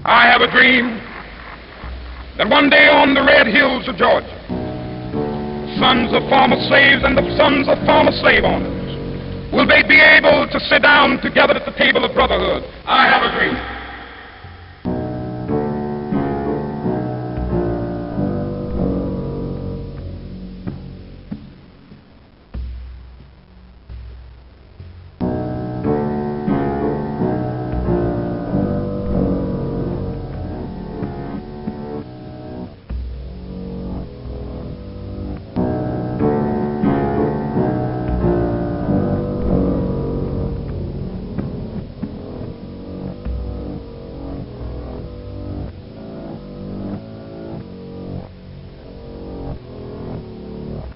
I have a dream that one day on the red hills of Georgia, sons of former slaves and the sons of former slave owners will they be able to sit down together at the table of brotherhood. I have a dream.